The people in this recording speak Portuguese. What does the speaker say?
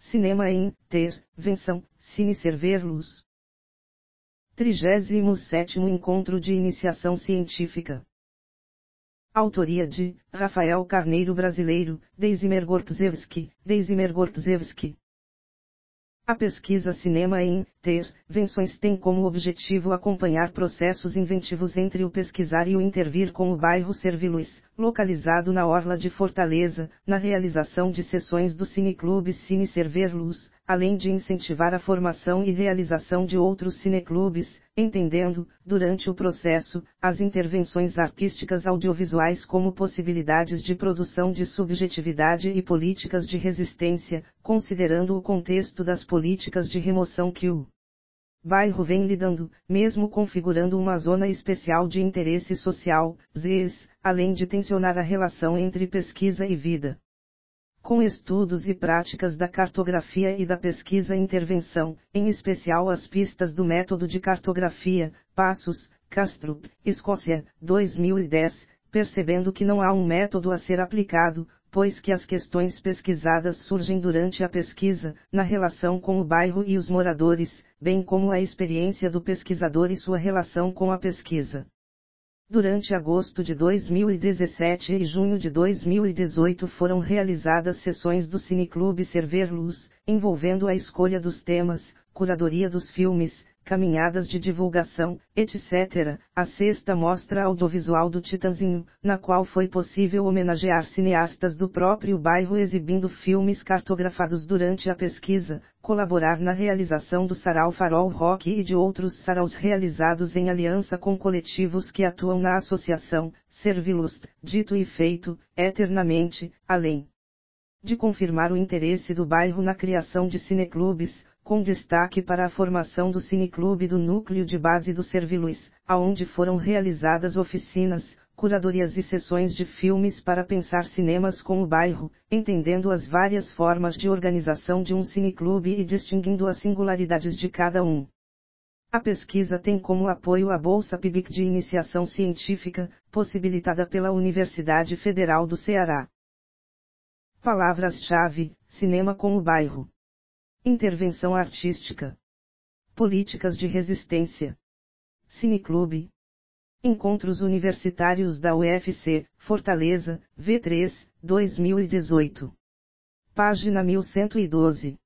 Cinema em Intervenção, Cine Server Luz. 37º Encontro de Iniciação Científica. Autoria de Rafael Carneiro Brasileiro, Deizimer Gorczewski. A pesquisa Cinema em Intervenções tem como objetivo acompanhar processos inventivos entre o pesquisar e o intervir com o bairro Serviluz, localizado na orla de Fortaleza, na realização de sessões do Cineclube Cine Server Luz, além de incentivar a formação e realização de outros cineclubes, entendendo, durante o processo, as intervenções artísticas audiovisuais como possibilidades de produção de subjetividade e políticas de resistência, considerando o contexto das políticas de remoção que o bairro vem lidando, mesmo configurando uma zona especial de interesse social, ZES, além de tensionar a relação entre pesquisa e vida. Com estudos e práticas da cartografia e da pesquisa-intervenção, em especial as pistas do método de cartografia, Passos, Castro, Escócia, 2010, percebendo que não há um método a ser aplicado, pois que as questões pesquisadas surgem durante a pesquisa, na relação com o bairro e os moradores, bem como a experiência do pesquisador e sua relação com a pesquisa. Durante agosto de 2017 e junho de 2018 foram realizadas sessões do Cineclube Server Luz, envolvendo a escolha dos temas, curadoria dos filmes, caminhadas de divulgação, etc., a sexta mostra audiovisual do Titanzinho, na qual foi possível homenagear cineastas do próprio bairro exibindo filmes cartografados durante a pesquisa, colaborar na realização do Sarau Farol Rock e de outros saraus realizados em aliança com coletivos que atuam na associação, Serviluz, dito e feito, eternamente, além de confirmar o interesse do bairro na criação de cineclubes, com destaque para a formação do Cineclube do núcleo de base do Serviluz, aonde foram realizadas oficinas, curadorias e sessões de filmes para pensar cinemas com o bairro, entendendo as várias formas de organização de um cineclube e distinguindo as singularidades de cada um. A pesquisa tem como apoio a Bolsa PIBIC de Iniciação Científica, possibilitada pela Universidade Federal do Ceará. Palavras-chave: cinema com o bairro. Intervenção artística. Políticas de resistência. Cineclube. Encontros Universitários da UFC, Fortaleza, V3, 2018. Página 1112.